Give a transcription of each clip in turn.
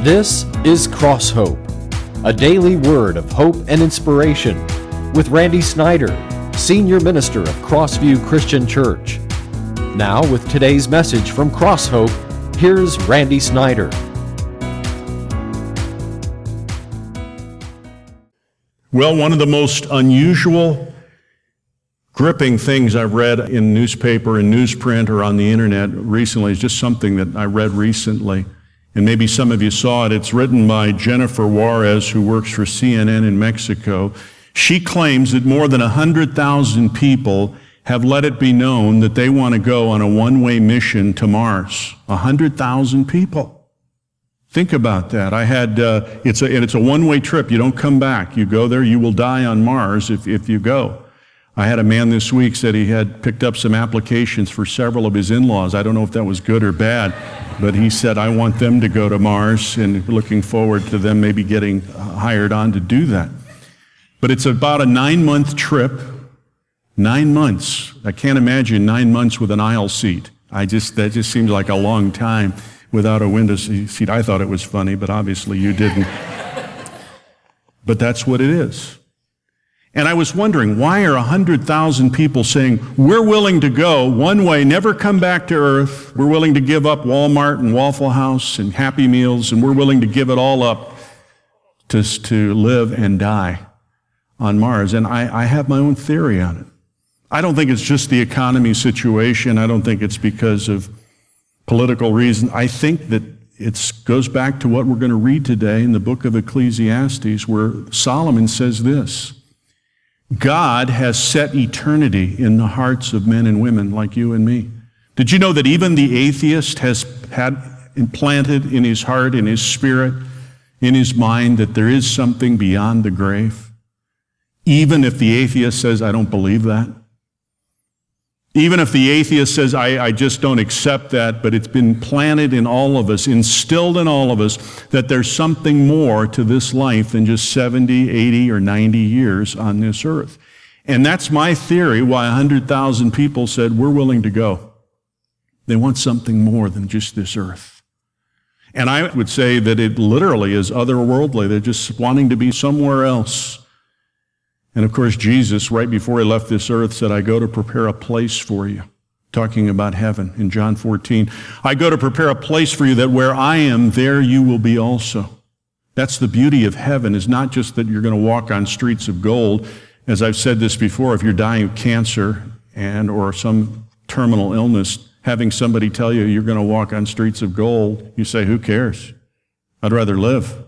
This is Cross Hope, a daily word of hope and inspiration with Randy Snyder, Senior Minister of Crossview Christian Church. Now with today's message from Cross Hope, here's Randy Snyder. Well, one of the most unusual, gripping things I've read in newspaper and newsprint or on the internet recently is just something that I read recently. And maybe some of you saw it. It's written by Jennifer Juarez, who works for CNN in Mexico. She claims that more than 100,000 people have let it be known that they want to go on a one-way mission to Mars. 100,000 people. Think about that. It's a one-way trip. You don't come back. You go there, you will die on Mars if you go. I had a man this week said he had picked up some applications for several of his in-laws. I don't know if that was good or bad, but he said, I want them to go to Mars, and looking forward to them maybe getting hired on to do that. But it's about a 9-month trip. 9 months. I can't imagine 9 months with an aisle seat. That just seems like a long time without a window seat. I thought it was funny, but obviously you didn't. But that's what it is. And I was wondering, why are 100,000 people saying, we're willing to go one way, never come back to Earth. We're willing to give up Walmart and Waffle House and Happy Meals, and we're willing to give it all up to live and die on Mars. And I have my own theory on it. I don't think it's just the economy situation. I don't think it's because of political reasons. I think that it goes back to what we're going to read today in the book of Ecclesiastes, where Solomon says this: God has set eternity in the hearts of men and women like you and me. Did you know that even the atheist has had implanted in his heart, in his spirit, in his mind, that there is something beyond the grave? Even if the atheist says, I don't believe that. Even if the atheist says, I just don't accept that, but it's been planted in all of us, instilled in all of us, that there's something more to this life than just 70, 80, or 90 years on this earth. And that's my theory why 100,000 people said, we're willing to go. They want something more than just this earth. And I would say that it literally is otherworldly. They're just wanting to be somewhere else. And of course, Jesus, right before he left this earth, said, I go to prepare a place for you. Talking about heaven in John 14. I go to prepare a place for you that where I am, there you will be also. That's the beauty of heaven, is not just that you're going to walk on streets of gold. As I've said this before, if you're dying of cancer or some terminal illness, having somebody tell you you're going to walk on streets of gold, you say, who cares? I'd rather live.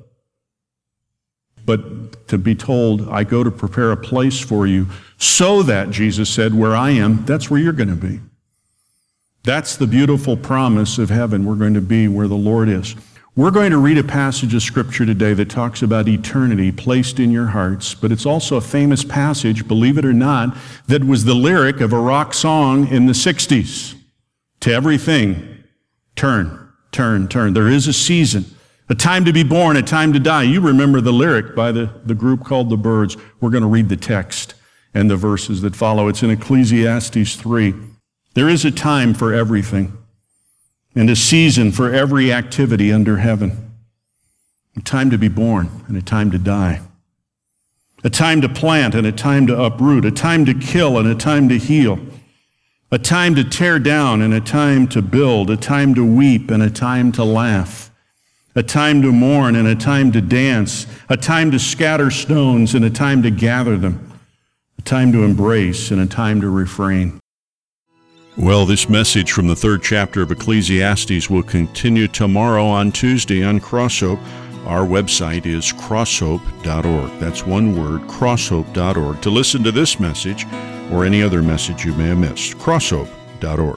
But to be told, I go to prepare a place for you, so that, Jesus said, where I am, that's where you're going to be. That's the beautiful promise of heaven. We're going to be where the Lord is. We're going to read a passage of Scripture today that talks about eternity placed in your hearts, but it's also a famous passage, believe it or not, that was the lyric of a rock song in the 60s. To everything, turn, turn, turn. There is a season. A time to be born, a time to die. You remember the lyric by the group called the Byrds. We're going to read the text and the verses that follow. It's in Ecclesiastes 3. There is a time for everything and a season for every activity under heaven. A time to be born and a time to die. A time to plant and a time to uproot. A time to kill and a time to heal. A time to tear down and a time to build. A time to weep and a time to laugh. A time to mourn and a time to dance, a time to scatter stones and a time to gather them, a time to embrace and a time to refrain. Well, this message from the 3rd chapter of Ecclesiastes will continue tomorrow on Tuesday on Cross Hope. Our website is crosshope.org. That's one word, crosshope.org. To listen to this message or any other message you may have missed, crosshope.org.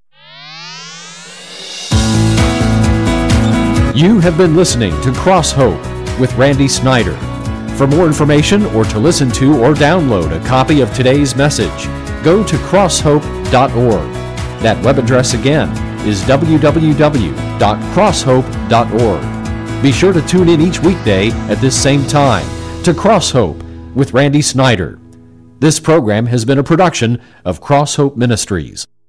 You have been listening to Cross Hope with Randy Snyder. For more information or to listen to or download a copy of today's message, go to crosshope.org. That web address again is www.crosshope.org. Be sure to tune in each weekday at this same time to Cross Hope with Randy Snyder. This program has been a production of Cross Hope Ministries.